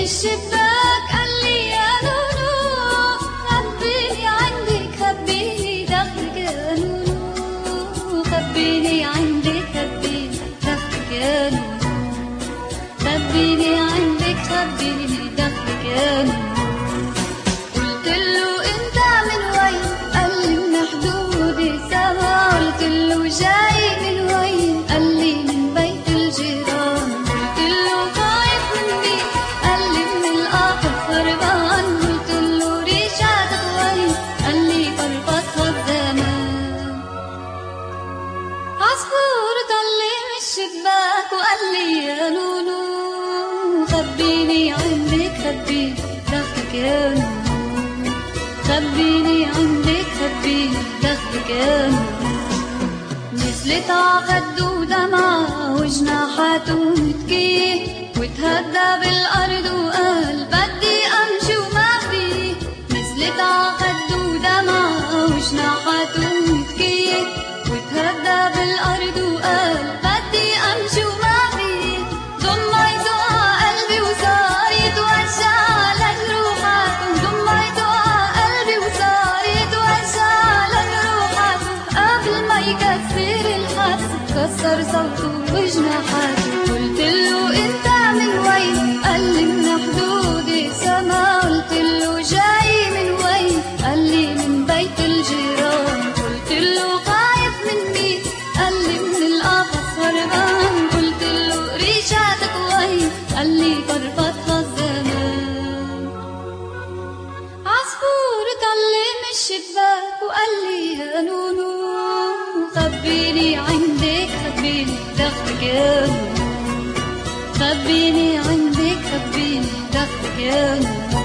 الشباك قال لي يا نونو خبيني عندك خبيني داخلك يا نونو خبيني عندك خبيني داخلك يا نونو خبيني عندك خبيني داخلك يا نونو قلت له انت من وين قال لي من حدود السما قلت له جاي من وين قال لي من بيت الجيران قلت له خايف مني قال لي من القاطر هربان قلت له رجعتك وين قال لي بربطها الزمان عصفور طلع من الشباك وقال لي يا نونو خبيني عندك خبيني داخلك يا نونو خبيني عندك خبيني داخلك يا نونو نزلت عخده ودمعة وجناحاته متكيه وتهدى بالأرض وقال بدي أمشي وما فيه نزلت عخده ودمعة وجناحاته متكيه وتهدى بالأرض وقال بدي أمشي وما فيه ضميته قلبي وصار يتوجع لجروحاته ضميته قلبي وصار يتوجع لجروحاته قبل ما يكسر الحبس كسر صوته وجناحاته قلت له انت من وين قال لي من حدود السما قلت له جاي من وين قال لي من بيت الجيران قلت له خايف مني قال لي من القفص هربان قلت له رجعتك وين قال لي بربطها الزمان عصفور طلع من الشباك وقال لي يا نونو خبيني عندك خبيني داخلك يا نونو خبيني عندك خبيني داخلك يا نونو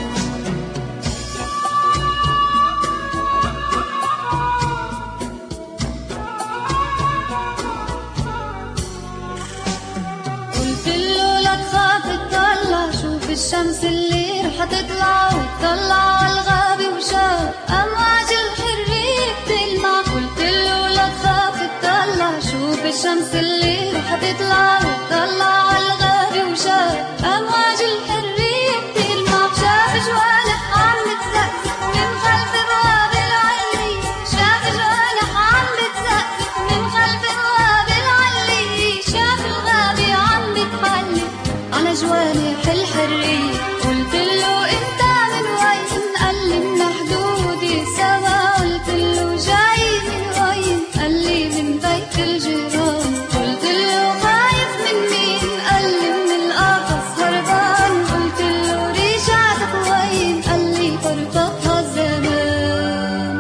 قلت له لا تخاف تطلع شوف الشمس اللي رح تطلع وتطلع عالغابة وشاف أمواج الحرية بتلمع قلت له لا تخاف تطلع شوف الشمس اللي رح تطلع وتطلع عالغابة وشاف أمواج الحرية بتلمع شاف جوانح عم بتزقزق من خلف بواب العلي شاف جوانح عم بتزقزق من خلف بواب العلي شاف الغابة عم بتحلي على جوانح الحرية قلت له انت من وين قال لي من حدود السما قلت له جاي من وين قال لي من بيت الجيران قلت له خايف من مين قال لي من القفص هربان قلت له رجعتك وين قال لي بربطها الزمان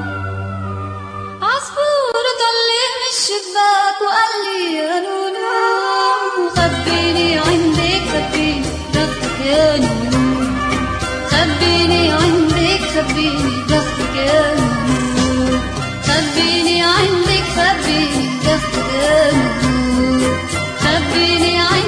عصفور طلع من الشباك وقال لي يا نونو خبيني عندك خبيني داخلك يا نونو خبيني عندك خبيني داخلك يا نونو خبيني عندك خبيني داخلك يا نونو خبيني عندك